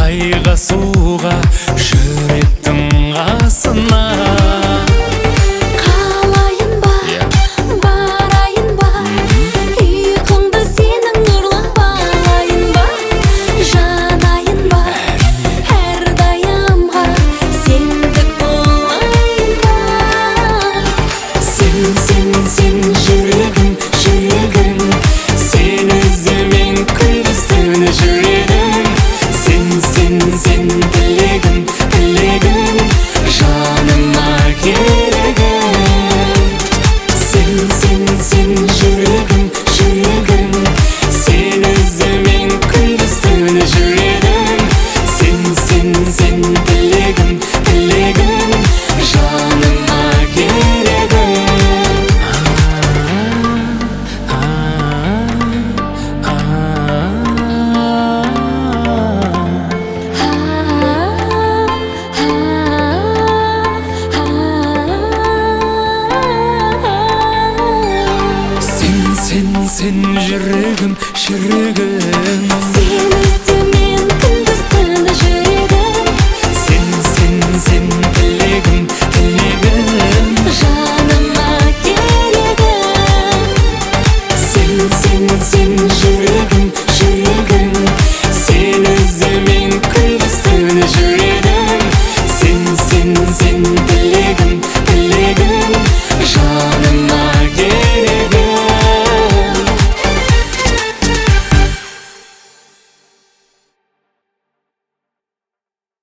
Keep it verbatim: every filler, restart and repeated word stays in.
айға суға жүректің қасына. Қалайын ба, барайын ба, ұйқыңды сенің ұрлап алайын ба, жанайын ба, әрдайымға сендік болайын ба. Сен, сен, сен жүрегім, жүрегім, сен іздемен күндіз-түні жүрегім. Сен, сен, сен тілегім, тілегім, жаныма керегім. Сен, сен, сен жүрегім, жүрегім, сен іздемен күндіз-түні жүрегім. Сен, сен, сен тілегім, тілегім, жаныма керегім. Сен, сен, сен жүрегім, жүрегім, Сен іздемен күндіз-түні жүрегім.